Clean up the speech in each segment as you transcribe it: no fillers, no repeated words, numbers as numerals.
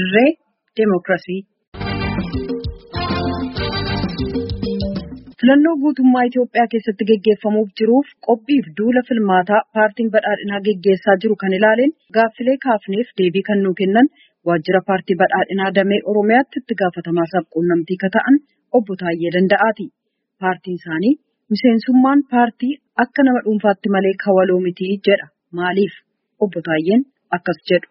dirree Demookiraasii. Filannoo guutummaa Itoophiyaa keessatti gaggeeffamuuf jiruuf qophiif duula filmaataa paartiin badhaadhinaa gaggeessaa jiru kan ilaaleen gaaffilee kaafneef deebii kan nuu kennan waajjira paartii badhaadhinaa damee Oromiyaatti itti gaafatamaa sabquunnamtii kan ta'an obbo Taayyee Danda'aati. Paartiin isaanii miseensummaan paartii akka nama dhuunfaatti malee kawaloo miti jedha. Maaliif? Obbo Taayyeen akkas jedhu.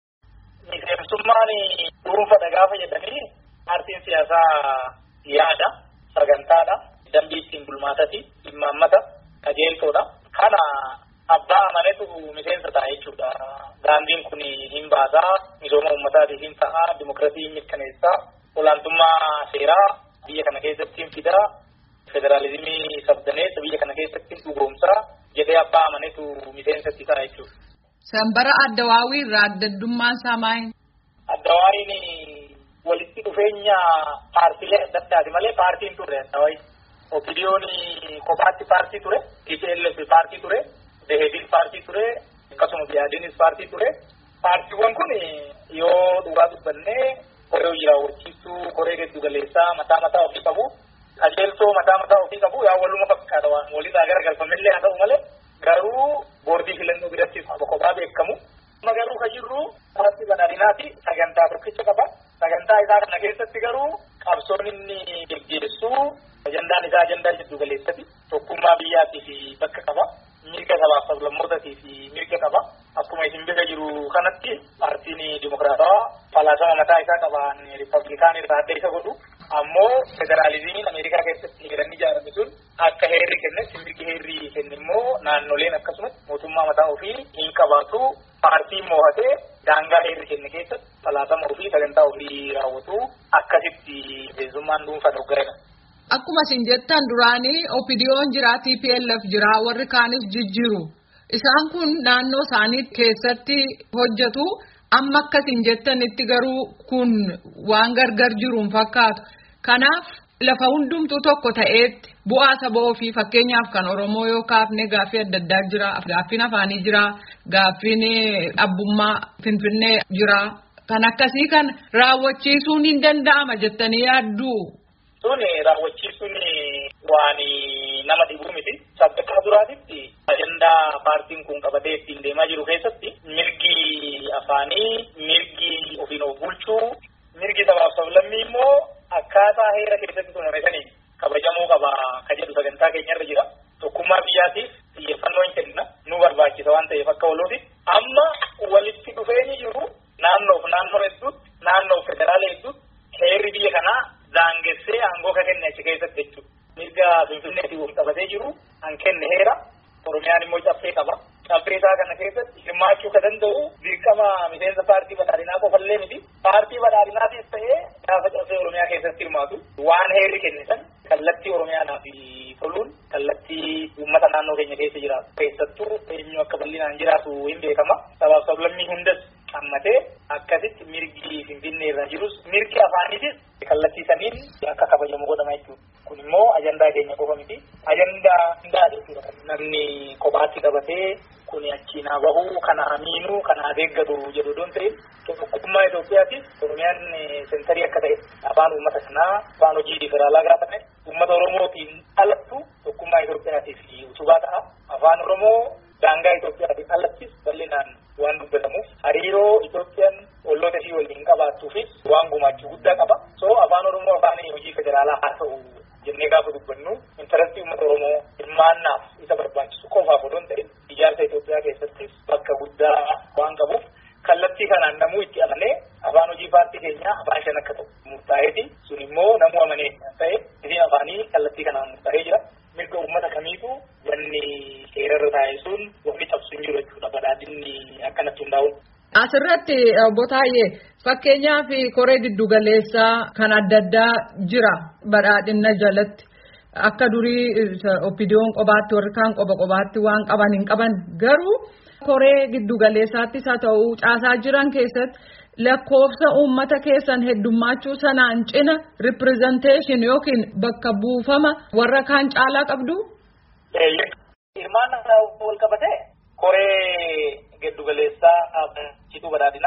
Miseensummaan dhuunfaa gaafa jedhanii paartiin siyaasaa yaada. Sagantaadha. Dambii ittiin bulmaatati. Imaammata. Qajeeltoodha. Kana abbaa amanetu miseensa ta'a jechuudha. Daandiin kun hin baasaa. Misooma uummataatiif hin ta'a. Dimookiraasii hin mirkaneessaa. Olaantummaa seeraa biyya kana keessatti hin fidaa. Federaalizimii sabdaneessa biyya kana keessatti hin dhugoomsaa. Jedhee abbaa amanetu miseensatti ta'a jechuudha. Sanbara Addawaawii irraa addaddummaan isaa maali? Addawaawiin walitti dhufeenya paartiilee adda addaati malee paartiin ture Addawaawii. Opidiyoon kophaatti paartii ture, TPLF paartii ture, Deheedin paartii ture, akkasuma Biyaadiinis paartii ture. Paartiiwwan kun yoo dhugaa dubbannee koree hojii raawwachiistuu, koree giddu galeessaa mataa ofii qabu, qajeeltoo mataa ofii qabu yaa waluma fakkaata waan walitti garagalfamillee haa ta'u malee garuu boordii filannoo biratti kophaa beekamu. Garuu kan jirru paartii badhaadhinaati sagantaa tokkicha qaba. Sagantaa isaa kana keessatti garuu qabsoon inni geggeessu ajandaan isaa ajandaa giddu galeessati. Tokkummaa biyyaatiif bakka qaba. Mirga sabaaf sablammootaatiif mirga qaba. Akkuma isin bira jiru kanatti paartiin dimokiraatawaa falaasama mataa isaa qaban riippablikaanii irraa adda isa godhu. Ammoo federaalizimiin Ameerikaa keessatti heeran ijaarame sun akka heerri kennes mirgi heerri kenne immoo naannoleen akkasumas mootummaa mataa ofii hin qabaatu. Paartiin mo'atee daangaa heerri kenne keessatti falaasama ofii sagantaa ofii raawwatu akkasitti miseensummaan dhuunfaa dhoggaa'edha. Akkuma isin jettan duraanii Opidiyoon jira, TPLF jira, warri kaanis jijjiiru. Isaan kun naannoo isaanii keessatti hojjetu. Amma akkasiin jettanitti garuu kun waan gargar jiruun fakkaatu. Kanaaf lafa hundumtuu tokko ta'eetti bu'aa saba ofii fakkeenyaaf kan Oromoo yoo kaafne gaaffii adda addaa jira. Gaaffiin afaanii jira. Gaaffiin abbummaa Finfinnee jira. Kan akkasii kan raawwachiisuun hin danda'ama jettanii yaaddu. Sun raawwachiisuun waan nama dhibuu miti. Sadarkaa duraatitti ajandaa paartiin kun qabatee ittiin deemaa jiru keessatti mirgi afaanii, mirgi ofiin of bulchuu, mirgi sabaaf sablammii immoo akkaataa heera keessatti tumamanii kabajamuu qaba kan jedhu sagantaa keenyarra jira. Tokkummaa biyyaatiif xiyyeeffannoo hin kenna. Nu barbaachisa waan ta'eef akka walootti. Amma walitti dhufeenyi jiru naannoo hedduutti, naannoo federaala hedduutti heerri biyya kanaa daangessee aangoo kan kenne achi keessatti jechuudha. Mirga Finfinneetiin wal qabatee jiru kan kenne heera. Oromiyaan immoo caffee qaba. Caffee isaa kana keessatti hirmaachuu kan danda'u dirqama miseensa paartii badhaadhinaa qofallee miti. Paartii badhaadhinaatiif ta'ee gaafa caffee Oromiyaa keessatti hirmaatu waan heerri kenne san kallattii Oromiyaadhaaf toluun kallattii uummata naannoo keenya keessa jiraatu. Keessattuu eenyu akka bal'inaan jiraatu hin beekama. Sabaaf sablammii hundas hammatee akkasitti mirgi Finfinnee irra jirus mirgi afaaniitis kallattii saniin akka kabajamu godhama jechuudha. Kun immoo ajandaa keenya qofa miti. Ajandaa hundaa jechuudha. Namni kophaatti qabatee kun achiin haa bahu, kana amiinuu, kana deeggatu jedhu doon ta'in tokkummaa Itoophiyaatiif Oromiyaan sentarii akka ta'e afaan uummata sanaa afaan hojii federaalaa gaafa ta'e uummata Oromootiin alattu tokkummaa Itoophiyaatiif utubaa ta'a. Afaan Oromoo daangaa Itoophiyaatiin alattis bal'inaan waan dubbatamuuf hariiroo Itoophiyaan olloota ishii waliin qabaattuufis waan gumaachuu guddaa qaba. So afaan Oromoo afaan hojii federaalaa haa ta'u jennee gaafa dubbannu intarastii uummata Oromoo hirmaannaaf isa barbaachisu qofaaf odoo hin ta'in ijaarsa Itoophiyaa keessattis bakka guddaa waan qabuuf kallattii kanaan namuu itti amanee afaan hojii paartii keenyaa afaan shan akka ta'u murtaa'eeti. Sun immoo namuu amanee ta'e isiin afaanii kallattii kanaan murtaa'ee jira. Mirga uummata kamiitu wanni seerarra taa'e sun wanni cabsu hin jiru jechuudha. Badhaadhinni akkanatti hundaa'uun. Asirratti obbo Taayyee fakkeenyaaf koree giddu galeessaa kan adda addaa jira badhaadhina jalatti akka durii Opidiyoon qobaatti warri kaan qobaatti waan qaban hin qaban garuu koree giddu galeessaattis haa ta'u caasaa jiran keessatti lakkoofsa uummata keessan heddummaachuu sanaan cina representation yookiin bakka buufama warra kaan caalaa qabdu. Hirmaannaa wal qabatee koree giddu galeessaa cituu badhaadhinaa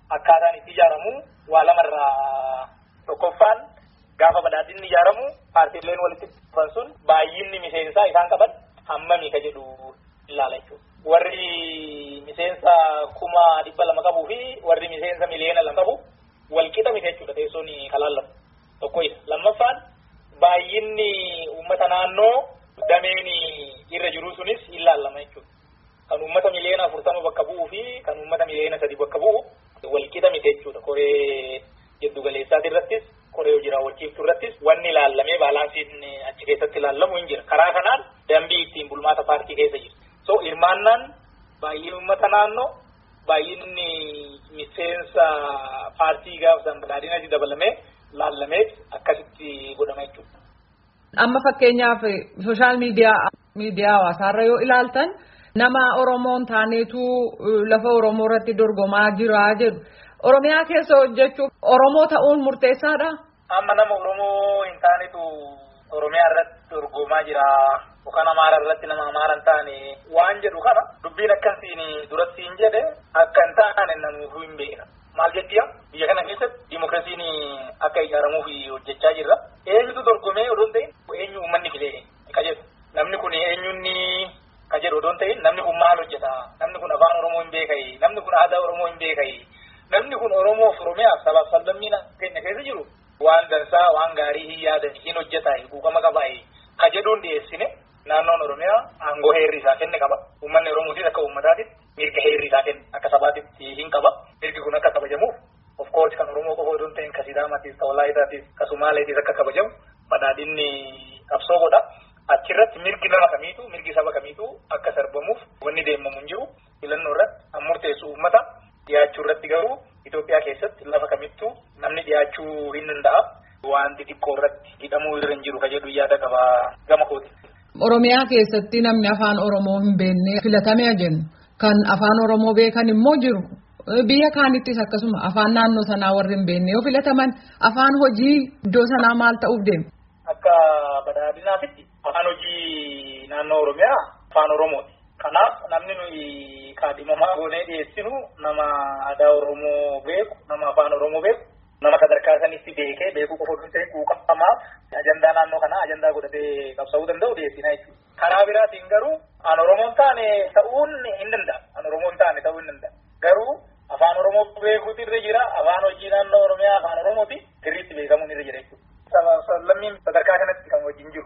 akkaataan itti ijaaramu waa lamarraa tokkoffaan gaafa badhaadhinni ijaaramu paartiileen walitti dhufan sun baay'inni miseensaa isaan qaban hammami ka jedhu ilaala jechuudha. Warri miseensa 200,000 qabuu fi warri miseensa 1,000,000 qabu walqixa miti jechuudha teessoon kalaallamu tokko isa. Lammaffaan baay'inni uummata naannoo dameen irra jiru sunis ilaalama jechuudha. Kan uummata 1,40,000 bakka bu'uu fi kan uummata 1,300,000 bakka bu'u walqixa miti jechuudha. Koree jiddu galeessaati irrattis koree hojii raawwachiiftuu irrattis wanni ilaallamee baalaansiin achi keessatti ilaallamu hin jira. Karaa kanaan dambii ittiin bulmaata paartii keessa jira. So hirmaannaan baay'ina uummata naannoo baay'inni miseensa paartii gaafsan badhaadhinatti dabalamee laallamee akkasitti godhama jechuudha. Amma fakkeenyaaf sooshaal miidiyaa hawaasaarra yoo ilaaltan nama Oromoon taaneetu lafa Oromoo irratti dorgomaa jira jedhu. Oromiyaa keessa hojjechuuf Oromoo ta'uun murteessaadha. Amma nama Oromoo hin taanetu Oromiyaa irratti dorgomaa jira. Yookaan Amaara irratti nama Amaara hin taane waan jedhu kana dubbiin akkasiin duratti hin jedhe akka hin taane namuuf hin beekna. Maal jettiya biyya kana keessatti dimookiraasiin akka ijaaramuuf hojjechaa jirra. Eenyutu dorgomee odoo hin ta'in eenyu uummanni filee ka jedhu. Namni kun eenyunni ka jedhu odoo hin ta'in namni kun maal hojjeta? Namni kun afaan Oromoo hin beekayi. Namni kun aadaa Oromoo hin beekayi. Namni kun Oromoof Oromiyaaf sabaaf sablammiina keenya keessa jiru waan dansaa waan gaarii hin yaadan hin hojjetaa buufama qabaa ka jedhuun dhiyeessine naannoon Oromiyaa aangoo heerri isaa kenne qaba. Uummanni Oromootis akka uummataatitti mirga heerri isaa kenne akka sabaatitti hin qaba. Mirgi kun akka kabajamuuf of course kan Oromoo qofa odoo hin ta'in ka Sidaamaatis ka Walaayitaatis ka Sumaaleetis akka kabajamu badhaadhinni qabsoo godha. Achirratti mirgi nama kamiitu mirgi saba kamiitu akka sarbamuuf wanni deemamu hin jiru. Filannoo irratti kan murteessu uummata. Dhiyaachuu irratti garuu Itoophiyaa keessatti lafa kamittuu namni dhiyaachuu hin danda'a. Wanti xiqqoo irratti hidhamuu irra hin jiru ka jedhu yaada qaba gama kooti. Oromiyaa keessatti namni afaan Oromoo hin beekne filatamee jennu kan afaan Oromoo beekan immoo jiru. Biyya kaanittis akkasuma afaan naannoo sanaa warri hin beekne yoo filataman afaan hojii iddoo sanaa maal ta'uuf deema? Akka badhaadhinaatitti afaan hojii naannoo Oromiyaa afaan Oromooti. Kanaaf namni nuyi kaadhimamaa goonee dhiyeessinu nama aadaa Oromoo beeku, nama afaan Oromoo beeku, nama sadarkaa sanitti beekee beekuu qofa osoo hin ta'in quuqamaaf ajandaa naannoo kanaa ajandaa godhatee qabsa'uu danda'u dhiyeessina jechuudha. Karaa biraatiin garuu an Oromoo hin taane ta'uun hin danda'a. An Oromoo hin taane ta'uu hin danda'a. Garuu afaan Oromoo beekuutu irra jira. Afaan hojii naannoo Oromiyaa afaan Oromooti sirriitti beekamuun irra jira jechuudha. Lammiin sadarkaa kanatti kan wajjin jiru.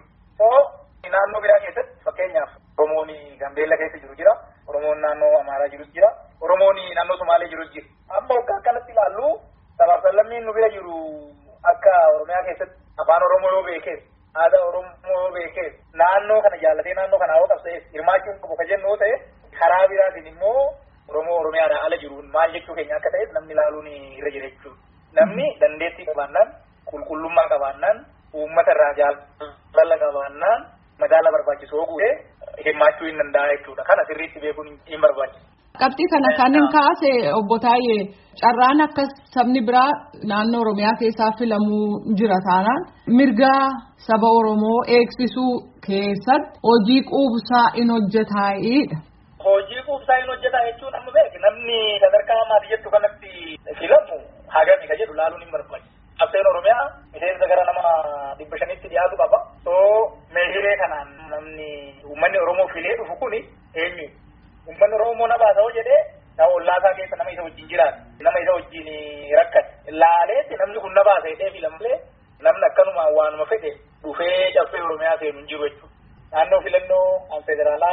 Naannoo biraa keessatti fakkeenyaaf Oromoon Gambeella keessa jiru jira. Oromoon naannoo Amaaraa jiru jira. Oromoon naannoo Somaalee jiru jira. Amma akka kanatti ilaallu sabaaf lammiin nu bira jiru akka Oromiyaa keessatti afaan Oromoo yoo beekees aadaa Oromoo yoo beekees naannoo kana jaallatee naannoo kana hawwa qabsa'ees hirmaachuun qabu ka jennu yoo ta'e karaa biraatiin immoo Oromoo Oromiyaadhaa ala jiruun maal jechuu keenya akka ta'e namni ilaaluun irra jira jechuudha. Namni dandeettii qabaannaan qulqullummaa qabaannaan uummata irraa jaalala qabaannaan madaala barbaachisoo guutee hirmaachuu hin danda'a jechuudha. Kana sirriitti beekuun hin barbaachisu. Qabxii kana kan hin kaase obbo Taayee carraan akka sabni biraa naannoo Oromiyaa keessaa filamuu jira taanaan mirga saba Oromoo eegsisuu keessatti hojii quubsaa in hojjetaa'edha. Hojii quubsaa in hojjetaa jechuun amma beeki namni sadarkaa ammaati jettu kanatti filamu hagami ka jedhu laaluun hin barbaachisu. Abseen Oromiyaa miseensa gara nama 500tti dhiyaatu qaba. Meeshaalee kanaan namni uummanni Oromoo filee dhufu kuni eenyu? Uummanni Oromoo na baasa'oo jedhee ollaasaa keessa nama isa wajjin jiraatu. Nama isa wajjin rakkate. Laaleetti namni kun na baasa jedhee filamlee namni akkanuma waanuma fedhe dhufee caffee Oromiyaa seenu hin jiru jechuudha. Naannoo filannoo federaalaa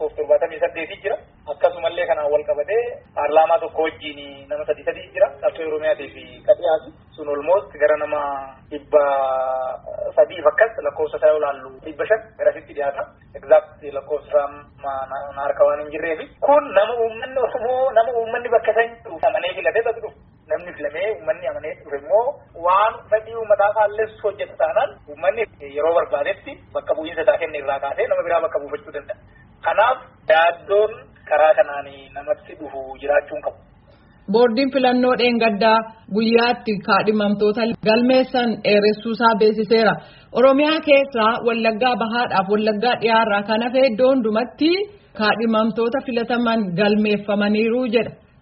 178 jira. Akkasumallee kanaan wal qabatee paarlaamaa tokko wajjin nama 3 jira. Caffee Oromiyaatiif kan dhiyaatu sun olmost gara nama 300 akkas lakkoofsa isaa yoo ilaallu 500 garasitti dhiyaata. Exact lakkoofsa harka waan hin jirreefi. Kun nama uummanni Oromoo nama uummanni bakka san jiru amanee filatee dhufu. Namni filamee uummanni amanee dhufe immoo waan fedhii uummataa faalleessu hojjeta taanaan uummanni yeroo barbaadetti bakka bu'iinsa isaa kenne irraa kaasee nama biraa bakka buufachuu danda'a. Kanaaf yaaddoon karaa kanaan namatti dhufu jiraachuun qabu. Boordiin filannoo dheengaddaa guyyaatti kaadhimamtoota galmeessan dheeressuusaa beeksiseera. Oromiyaa keessaa Wallaggaa Bahaadhaaf Wallaggaa Dhiyaarraa kan hafe iddoo hundumatti kaadhimamtoota filataman galmeeffamaniiru jedha.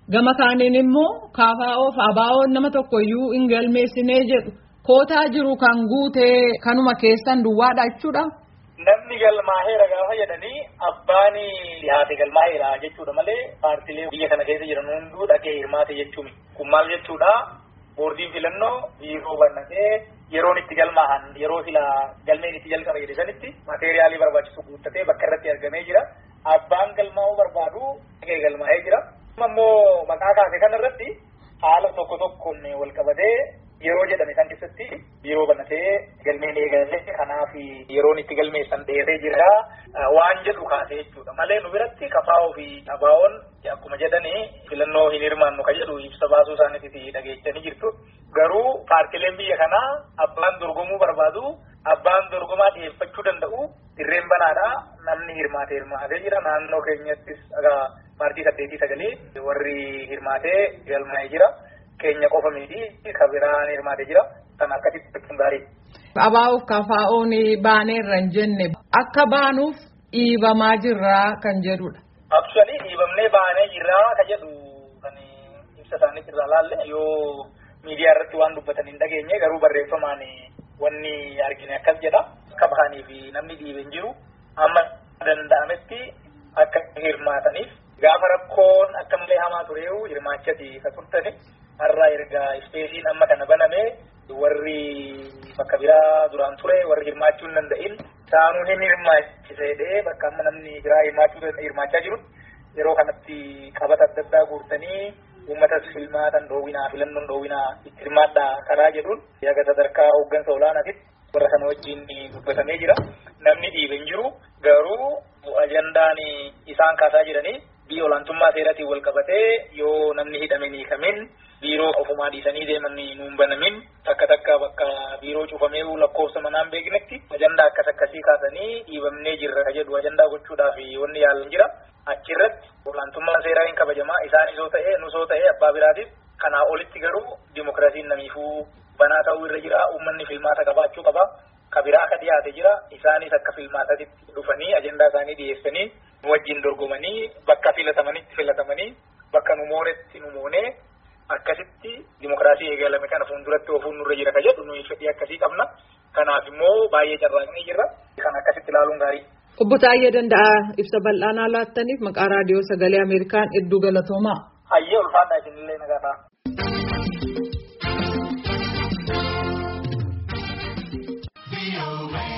Gama kaaniin immoo KFOf ABO'n nama tokkoyyuu hin galmeessinee jedhu kootaa jiru kan guutee kanuma keessan duwwaadha jechuudha. Namni galmaaheera gaafa jedhanii abbaan dhiyaate galmaaheera jechuudha malee paartiilee biyya kana keessa jiran hunduu dhaqee hirmaate jechuun kun maal jechuudha boordiin filannoo biiroo bannatee yeroon itti galmaahan yeroo sila galmeen itti jalqabe jedhe sanitti mateeriyaalii barbaachisu guuttatee bakka irratti argamee jira abbaan galmaa'uu barbaadu dhaqee galmaahee jira ammoo maqaa kaase kanarratti haala tokko tokkoon wal qabatee yeroo jedhame san keessatti biiroo bannatee galmeen eegalee kanaaf yeroon itti galmeessan dheeree jira waan jedhu kaase jechuudha malee nu biratti KFO fi ABO'n akkuma jedhanii filannoo hin hirmaannu ka jedhu ibsa baasuu isaaniitti dhageechanii jirtu garuu paartileen biyya kanaa abbaan dorgomuu barbaadu abbaan dorgomaa dhiyeeffachuu danda'u dirreen banaadha namni hirmaatee jira naannoo keenyattis paartii 8-9 warri hirmaatee galmaa'ee jira. Keenya qofa miti kabiraan hirmaatee jira kan akkasitti fakkiin gaarii. ABO'f KFO'n baaneerra hin jenne akka baanuuf dhiibamaa jirraa kan jedhudha. Actually dhiibamnee baanee jirraa kan jedhu kan ibsa isaanii irraa laalle yoo miidiyaa irratti waan dubbatan hin dhageenye garuu barreeffamaan wanni argine akkas jedha akka bahanii fi namni dhiibe hin jiru amma danda'ametti akka hirmaataniif gaafa rakkoon akka malee hamaa tureewu hirmaachati ka turtani. Har'a erga ispeesiin amma kana baname warri bakka biraa duraan ture warri hirmaachuu hin danda'in isaanuu hin hirmaachisedhee bakka amma namni biraa hirmaachaa jiru yeroo kanatti qabata adda addaa guurtanii uummatas filmaatan dhoowwinaa filannoon dhoowwinaa itti hirmaadhaa karaa jedhuun yaga sadarkaa hooggansa olaanaatitti warra kana wajjin dubbatamee jira namni dhiibe hin jiru garuu ajandaan isaan kaasaa jiranii biyya olaantummaa seeratiin wal qabatee yoo namni hidhame ni kamin biiroo ofumaa dhiisanii deeman nuun banamin takka bakka biiroo cufamee lakkoofsa manaan beeknetti ajandaa akkasii kaasanii dhiibamnee jirra ka jedhu ajandaa gochuudhaaf wanni yaalan jira achirratti olaantummaan seeraa hin kabajamaa isaanis yoo ta'e nus yoo ta'e abbaa biraatiif kanaa olitti garuu dimokiraasiin namiifuu banaa ta'uu irra jira uummanni filmaata qabaachuu qaba kabiraa akka dhiyaate jira isaanis akka filmaatatti dhufanii ajandaa isaanii dhiyeessanii nu wajjin dorgomanii bakka filatamanii bakka nu moonetti nu moonee akkasitti dimokiraasii eegalame kana fuulduratti ofuun nurra jira ka jedhu nuyi fedhii akkasii qabna kanaaf immoo baay'ee carraaqnee jirra kan akkasitti ilaaluun gaarii. Obbo Taayyee Danda'aa ibsa bal'aanaa laattaniif maqaa raadiyoo sagalee Ameerikaan hedduu galatoomaa. Hayyee ulfaadhaa isinillee nagaa ta'a.